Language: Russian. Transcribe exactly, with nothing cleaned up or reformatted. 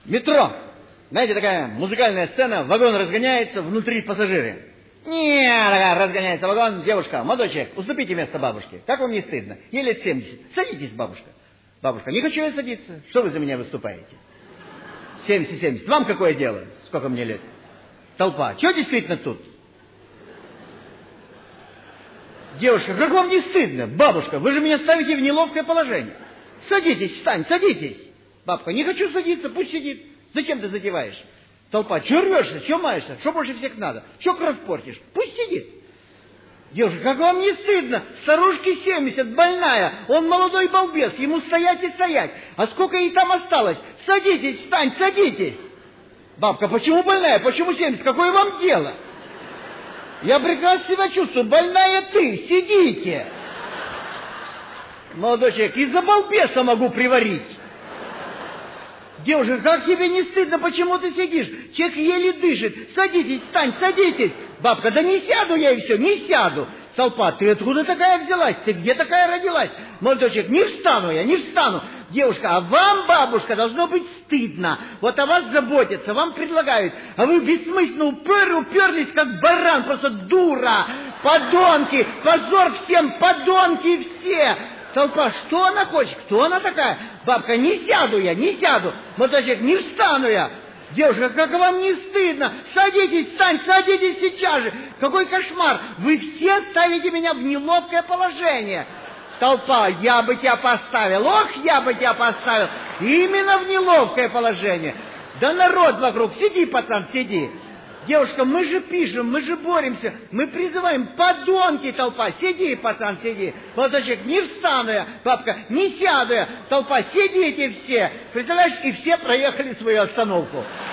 Метро. Знаете, такая музыкальная сцена, вагон разгоняется, внутри пассажиры. Не, такая разгоняется вагон, девушка, молодой человек, уступите место бабушке. Как вам не стыдно? Ей лет семьдесят. Садитесь, бабушка. Бабушка, не хочу я садиться. Что вы за меня выступаете? семьдесят семьдесят. Вам какое дело? Сколько мне лет? Толпа. Чего действительно тут? Девушка, как вам не стыдно? Бабушка, вы же меня ставите в неловкое положение. Садитесь, встань, садитесь. Бабка, не хочу садиться, пусть сидит. Зачем ты задеваешь? Толпа, чего рвешься, чего маешься? Что больше всех надо? Чего кровь портишь? Пусть сидит. Девушка, как вам не стыдно? Старушке семьдесят, больная. Он молодой балбес, ему стоять и стоять. А сколько ей там осталось? Садитесь, встань, садитесь. Бабка, почему больная? Почему семьдесят? Какое вам дело? Я прекрасно себя чувствую. Больная ты, сидите. Молодой человек, из-за балбеса могу приварить. Девушка, как тебе не стыдно, почему ты сидишь? Человек еле дышит. Садитесь, встань, садитесь. Бабка, да не сяду я и все, не сяду. Толпа, ты откуда такая взялась? Ты где такая родилась? Молодой человек, не встану я, не встану. Девушка, а вам, бабушка, должно быть стыдно. Вот о вас заботятся, вам предлагают. А вы бессмысленно упер, уперлись, как баран, просто дура. Подонки, позор всем, подонки все. Толпа, что она хочет? Кто она такая? Бабка, не сяду я, не сяду. Молодой человек, не встану я. Девушка, как вам не стыдно? Садитесь, встань, садитесь сейчас же. Какой кошмар. Вы все ставите меня в неловкое положение. Толпа, я бы тебя поставил. Ох, я бы тебя поставил. Именно в неловкое положение. Да народ вокруг. Сиди, пацан, сиди. Девушка, мы же пишем, мы же боремся, мы призываем, подонки, толпа, сиди, пацан, сиди. Молодой человек, не встану я, бабка, не сяду я, толпа, сидите все. Представляешь, и все проехали свою остановку.